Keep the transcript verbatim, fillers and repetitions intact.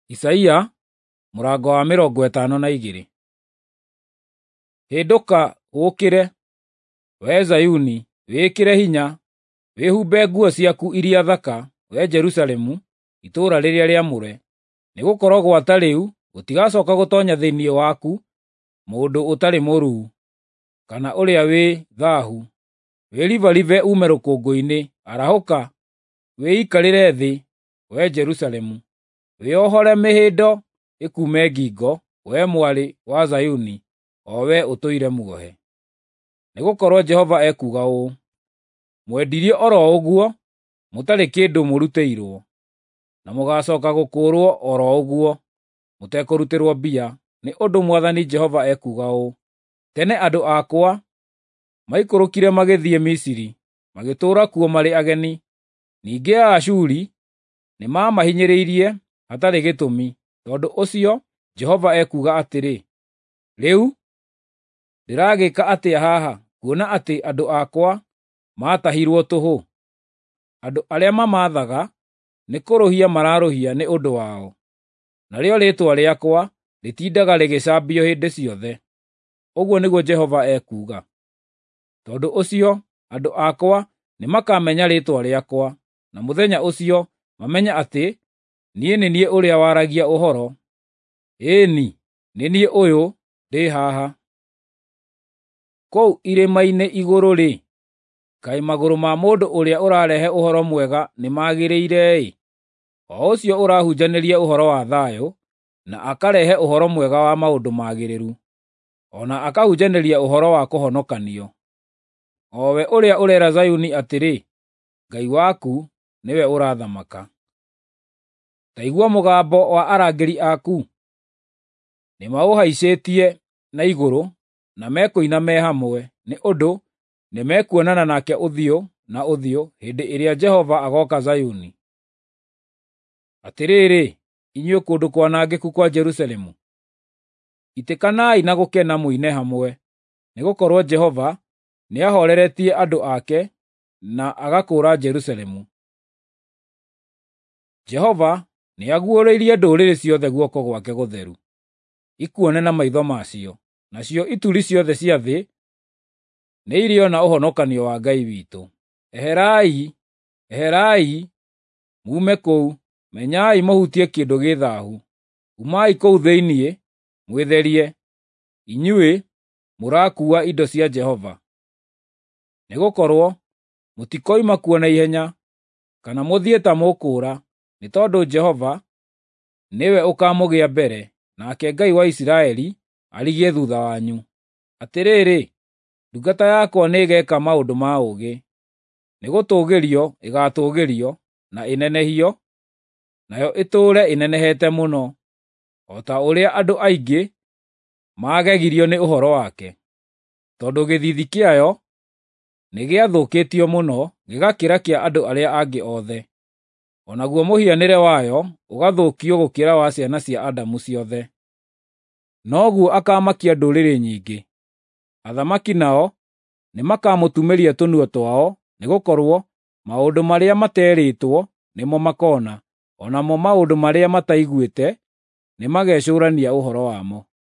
Isaia mũrango wa mĩrongo ĩtano na igĩrĩ. Hĩndũka ũkĩre, wee Zayuni, wĩkĩre hinya, wĩhumbe nguo ciaku iria thaka, wee Jerusalemu, itũũra rĩrĩa rĩamũre, nĩgũkorwo gwata rĩu gũtigacooka gũtoonya thĩinĩ waku mũndũ ũtarĩ mũruu, kana ũrĩa wĩ thaahu. Wĩribaribe uume rũkũngũ-inĩ, arahũka, wĩikarĩre thĩ, wee Jerusalemu, wĩohore mĩhĩndo ĩkuume ngingo, wee mwarĩ wa Zayuni, o wee ũtũire muohe. Nĩgũkorwo Jehova ekuuga ũũ: mwendirie o ro ũguo, mũtarĩ kĩndũ mũrutĩirwo, na mũgaacooka gũkũũrwo o ro ũguo, mũtekũrutĩrwo mbia, nĩ ũndũ Mwathani Jehova ekuuga ũũ: Tene andũ akwa maikũrũkire magĩthiĩ Misiri, magĩtũũra kuo marĩ ageni. Ningĩ Aashuri nĩmamahinyĩrĩirie hatarĩ gĩtũmi. Tondũ ũcio, Jehova ekuuga atĩrĩ: Rĩu ndĩragĩka atĩa haha, kuona atĩ andũ akwa maatahirwo tũhũ? Andũ arĩa mamaathaga nĩkũrũhia mararũhia nĩ ũndũ wao, narĩo rĩĩtwa rĩakwa rĩtindaga rĩgĩcambio hĩndĩ ciothe, ũguo nĩguo Jehova ekuuga. Tondũ ũcio, andũ akwa nĩmakamenya rĩĩtwa rĩakwa, na mũthenya ũcio mamenye atĩ niĩ nĩ niĩ ũrĩa waragia ũhoro. Ĩĩ-ni, nĩ niĩ ũyũ, ndĩ haha. Kũu irĩma-inĩ igũrũ-rĩ, kaĩ magũrũ ma mũndũ ũrĩa ũrarehe ũhoro mwega nĩmagĩrĩire-ĩ, o ũcio ũrahunjanĩria ũhoro wa thayũ, na akarehe ũhoro mwega wa maũndũ magĩrĩru, o na akahunjanĩria ũhoro wa kũhonokanio. O we ũrĩa ũreera Zayuni atĩrĩ, Ngai waku nĩwe ũrathamaka. Ta igua mũgambo wa arangĩri aku, nĩmaũhaicĩtie na igũrũ, na mekũina me hamwe, nĩ ũndũ nĩmekuonana nake ũthiũ na ũthiũ hĩndĩ ĩrĩa Jehova agooka Zayuni. Atĩrĩrĩ, inyuĩ kũndũ kwanangĩku kwa Jerusalemu, itĩkanai na gũkena mũine hamwe, nĩgũkorwo Jehova nĩahooreretie andũ ake, na agakũũra Jerusalemu. Jehova nĩaguũrĩirie ndũrĩrĩ ciothe guoko gwake gũtheru, ikuone na maitho macio, nacio ituri ciothe cia thĩ nĩiriona ũhonokanio wa Ngai witũ. Eherai, eherai, muume kũu, menyai mũhutie kĩndũ gĩ thaahu. Umai kũu thĩinĩ, mwĩtherie, inyuĩ mũrakuua indo cia Jehova. Nĩgũkorwo mũtikoima kuo na ihenya, kana mũthiĩ ta mũkũũra, nĩ tondũ Jehova nĩwe ũkaamũgĩa mbere, nake Ngai wa Isiraeli arigie thuutha wanyu. Atĩrĩrĩ, ndungata yakwa nĩĩgeeka maũndũ ma ũũgĩ, nĩgũtũũgĩrio ĩgaatũũgĩrio, na ĩnenehio, nayo ĩtũũre ĩnenehete mũno, o ta ũrĩa andũ aingĩ maagegirio nĩ ũhoro wake. Tondũ gĩthiithi kĩayo nĩgĩathũkĩtio mũno gĩgakĩra kĩa andũ arĩa angĩ othe, o naguo mũhianĩre wayo ũgathũkio gũkĩra wa ciana cia Adamu ciothe. Noguo akaamakia ndũrĩrĩ nyingĩ. Athamaki nao nĩmakamũtumĩria tũnua twao, nĩgũkorwo maũndũ marĩa materĩtwo nĩmo makona, o namo maũndũ marĩa mataiguĩte nĩmagecũũrania ũhoro wamo.